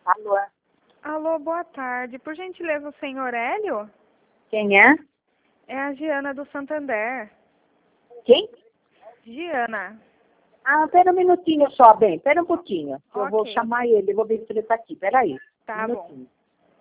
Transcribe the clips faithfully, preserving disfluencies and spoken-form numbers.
Alô? Alô, boa tarde. Por gentileza, o senhor Hélio? Quem é? É a Giana do Santander. Quem? Giana. Ah, pera um minutinho só, bem, pera um pouquinho. Eu Ok. vou chamar ele, eu vou ver se ele está aqui, peraí. Tá um bom. minutinho.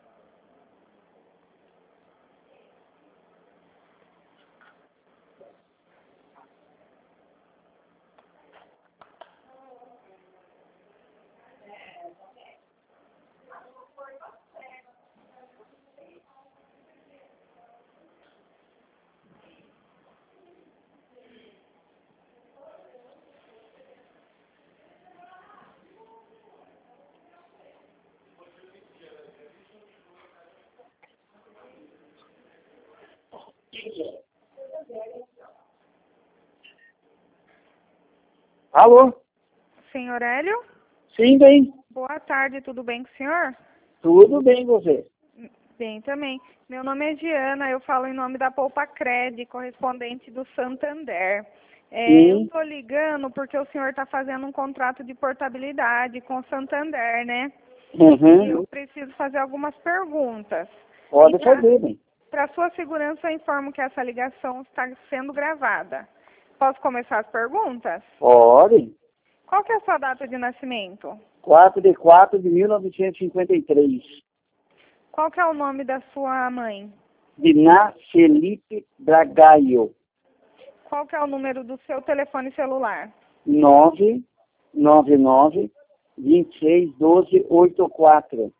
Alô? Senhor Hélio? Sim, bem. Boa tarde, tudo bem com o senhor? Tudo bem, você? Bem também. Meu nome é Giana, eu falo em nome da Poupa Cred, correspondente do Santander. É, Sim. eu estou ligando porque o senhor está fazendo um contrato de portabilidade com o Santander, né? E Uhum. eu preciso fazer algumas perguntas. Pode E pra- fazer, bem. Para sua segurança, eu informo que essa ligação está sendo gravada. Posso começar as perguntas? Pode. Qual que é a sua data de nascimento? quatro de quatro de mil novecentos e cinquenta e três. Qual que é o nome da sua mãe? Diná Felipe Bragaio. Qual que é o número do seu telefone celular? nove nove nove, dois seis, um dois, oito quatro.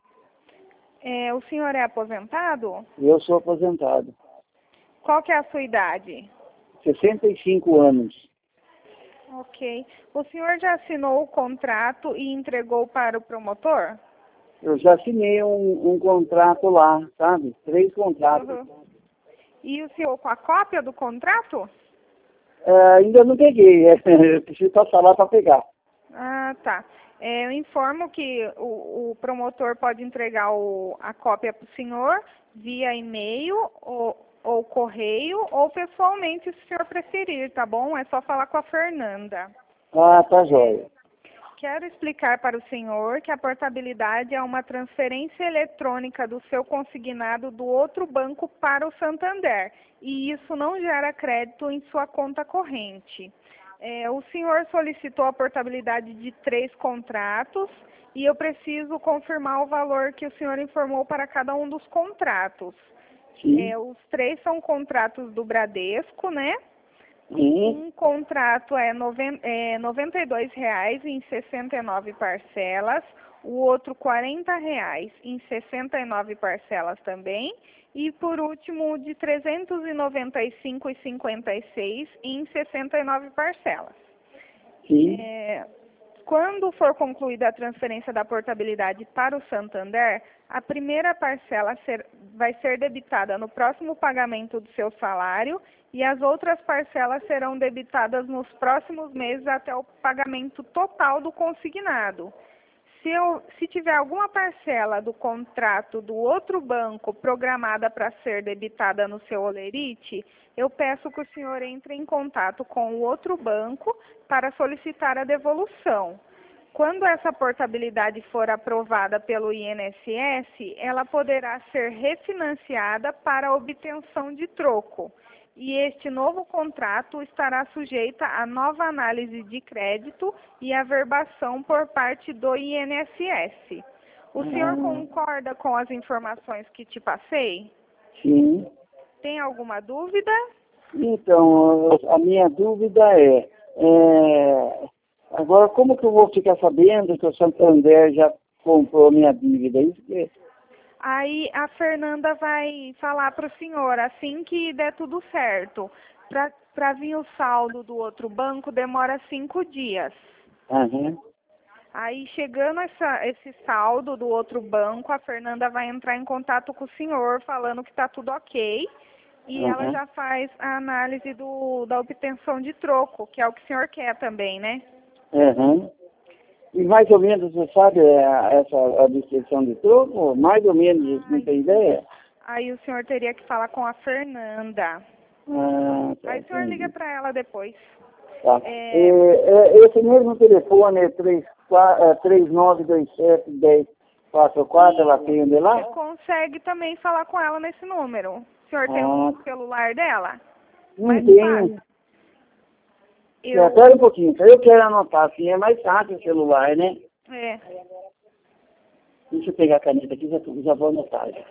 É, o senhor é aposentado? Eu sou aposentado. Qual que é a sua idade? sessenta e cinco anos. Ok. O senhor já assinou o contrato e entregou para o promotor? Eu já assinei um, um contrato lá, sabe? Três contratos. Uhum. E o senhor com a cópia do contrato? É, ainda não peguei, eu preciso passar lá para pegar. Ah, tá. É, eu informo que o, o promotor pode entregar o, a cópia para o senhor via e-mail ou, ou correio ou pessoalmente, se o senhor preferir, tá bom? É só falar com a Fernanda. Ah, tá jóia. Quero explicar para o senhor que a portabilidade é uma transferência eletrônica do seu consignado do outro banco para o Santander e isso não gera crédito em sua conta corrente. É, o senhor solicitou a portabilidade de três contratos e eu preciso confirmar o valor que o senhor informou para cada um dos contratos. Sim. É, os três são contratos do Bradesco, né? Sim. Um contrato é, noven é noventa e dois reais em sessenta e nove parcelas, o outro quarenta reais em sessenta e nove parcelas também, e por último o de trezentos e noventa e cinco reais e cinquenta e seis centavos em sessenta e nove parcelas. Sim. É, quando for concluída a transferência da portabilidade para o Santander, a primeira parcela ser, vai ser debitada no próximo pagamento do seu salário e as outras parcelas serão debitadas nos próximos meses até o pagamento total do consignado. Se, eu, se tiver alguma parcela do contrato do outro banco programada para ser debitada no seu holerite, eu peço que o senhor entre em contato com o outro banco para solicitar a devolução. Quando essa portabilidade for aprovada pelo I N S S, ela poderá ser refinanciada para obtenção de troco. E este novo contrato estará sujeito a nova análise de crédito e averbação por parte do I N S S. O senhor Ah, concorda com as informações que te passei? sim. Tem alguma dúvida? Então, a minha dúvida é, é, agora como que eu vou ficar sabendo que o Santander já comprou minha dívida? Isso que Aí a Fernanda vai falar para o senhor, assim que der tudo certo. Para vir o saldo do outro banco demora cinco dias. Aham. Aí chegando essa, esse saldo do outro banco, a Fernanda vai entrar em contato com o senhor falando que está tudo ok. E ela Aham. já faz a análise do, da obtenção de troco, que é o que o senhor quer também, né? Aham. E mais ou menos, você sabe é, essa a descrição de troco? Mais ou menos, não tem ideia? Aí o senhor teria que falar com a Fernanda. Ah, tá, Aí o senhor liga entendi. para ela depois. Tá. É, É, é, esse mesmo telefone é três nove dois sete, dez quatro quatro, ela tem onde lá? Você consegue também falar com ela nesse número. O senhor tem Ah. o celular dela? Não Mais tenho. fácil. Eu... Espera um pouquinho, eu quero anotar, assim é mais fácil o celular, né? É. Deixa eu pegar a caneta aqui, já, já vou anotar. Já.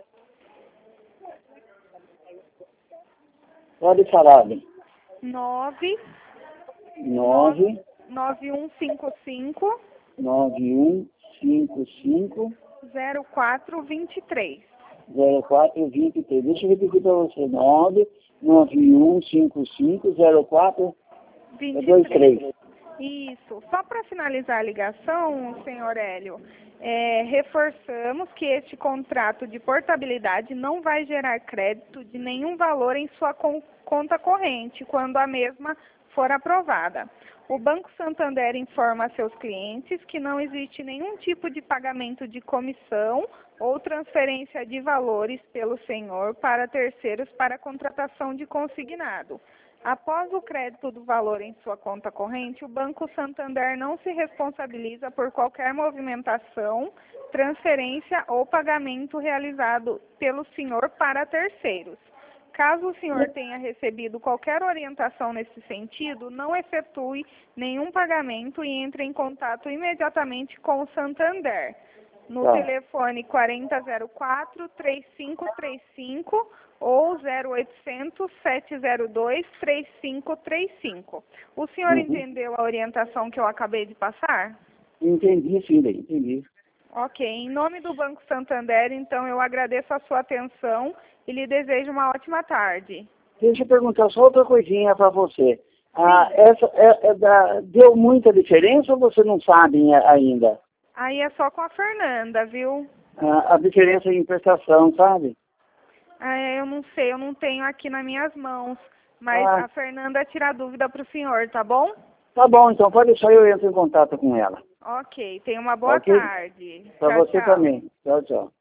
Pode falar, bem. nove nove nove um cinco cinco nove um cinco cinco zero quatro dois três. zero quatro dois três. Deixa eu repetir para você. nove nove um cinco cinco zero quatro dois três. Isso. Só para finalizar a ligação, senhor Hélio, é, reforçamos que este contrato de portabilidade não vai gerar crédito de nenhum valor em sua con conta corrente quando a mesma for aprovada. O Banco Santander informa a seus clientes que não existe nenhum tipo de pagamento de comissão ou transferência de valores pelo senhor para terceiros para contratação de consignado. Após o crédito do valor em sua conta corrente, o Banco Santander não se responsabiliza por qualquer movimentação, transferência ou pagamento realizado pelo senhor para terceiros. Caso o senhor tenha recebido qualquer orientação nesse sentido, não efetue nenhum pagamento e entre em contato imediatamente com o Santander. No Tá. telefone quarenta zero quatro, três cinco três cinco ou zero oitocentos, sete zero dois, três cinco três cinco. O senhor Uhum. entendeu a orientação que eu acabei de passar? Entendi, sim, bem, entendi. Ok. Em nome do Banco Santander, então, eu agradeço a sua atenção e lhe desejo uma ótima tarde. Deixa eu perguntar só outra coisinha para você. Ah, essa é, é da, deu muita diferença ou você não sabe ainda? Aí é só com a Fernanda, viu? Ah, a diferença em prestação, sabe? Ah, eu não sei, eu não tenho aqui nas minhas mãos. Mas Ah. a Fernanda tira a dúvida para o senhor, tá bom? Tá bom, então pode deixar, eu entro em contato com ela. Ok, tenha uma boa Ok? tarde. Para Tchau, você tchau. também. Tchau, tchau.